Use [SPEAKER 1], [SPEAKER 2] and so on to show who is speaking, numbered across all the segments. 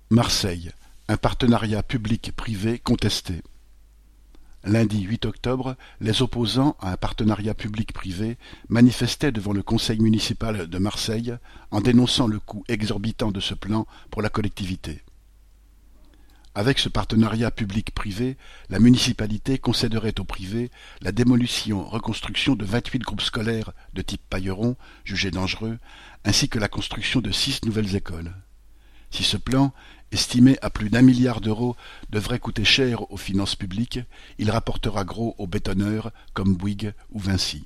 [SPEAKER 1] Marseille, un partenariat public-privé contesté. Lundi 8 octobre, les opposants à un partenariat public-privé manifestaient devant le conseil municipal de Marseille en dénonçant le coût exorbitant de ce plan pour la collectivité. Avec ce partenariat public-privé, la municipalité concéderait au privé la démolition-reconstruction de 28 groupes scolaires de type Pailleron, jugés dangereux, ainsi que la construction de 6 nouvelles écoles. Si ce plan, estimé à plus d'1 milliard d'euros, devrait coûter cher aux finances publiques, il rapportera gros aux bétonneurs comme Bouygues ou Vinci.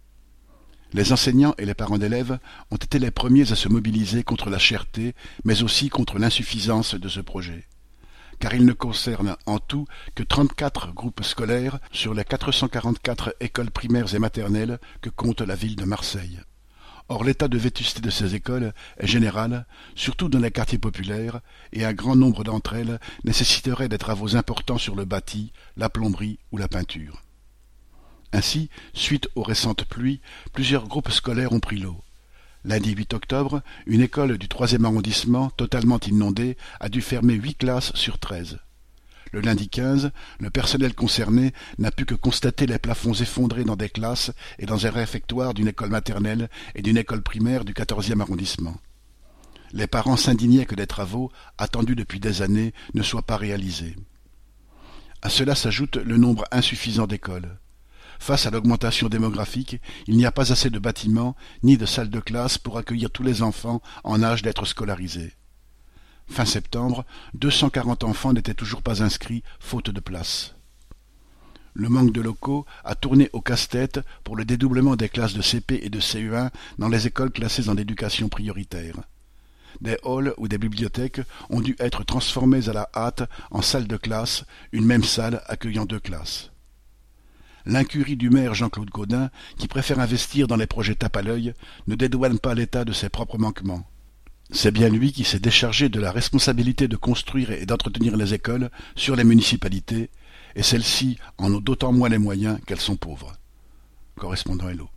[SPEAKER 1] Les enseignants et les parents d'élèves ont été les premiers à se mobiliser contre la cherté, mais aussi contre l'insuffisance de ce projet. Car il ne concerne en tout que 34 groupes scolaires sur les 444 écoles primaires et maternelles que compte la ville de Marseille. Or l'état de vétusté de ces écoles est général, surtout dans les quartiers populaires, et un grand nombre d'entre elles nécessiteraient des travaux importants sur le bâti, la plomberie ou la peinture. Ainsi, suite aux récentes pluies, plusieurs groupes scolaires ont pris l'eau. Lundi 8 octobre, une école du 3e arrondissement, totalement inondée, a dû fermer 8 classes sur 13. Le lundi 15, le personnel concerné n'a pu que constater les plafonds effondrés dans des classes et dans un réfectoire d'une école maternelle et d'une école primaire du 14e arrondissement. Les parents s'indignaient que des travaux, attendus depuis des années, ne soient pas réalisés. À cela s'ajoute le nombre insuffisant d'écoles. Face à l'augmentation démographique, il n'y a pas assez de bâtiments ni de salles de classe pour accueillir tous les enfants en âge d'être scolarisés. Fin septembre, 240 enfants n'étaient toujours pas inscrits, faute de place. Le manque de locaux a tourné au casse-tête pour le dédoublement des classes de CP et de CE1 dans les écoles classées en éducation prioritaire. Des halls ou des bibliothèques ont dû être transformés à la hâte en salles de classe, une même salle accueillant 2 classes. L'incurie du maire Jean-Claude Gaudin, qui préfère investir dans les projets tape à l'œil, ne dédouane pas l'État de ses propres manquements. C'est bien lui qui s'est déchargé de la responsabilité de construire et d'entretenir les écoles sur les municipalités, et celles-ci en ont d'autant moins les moyens qu'elles sont pauvres. Correspondant Hello.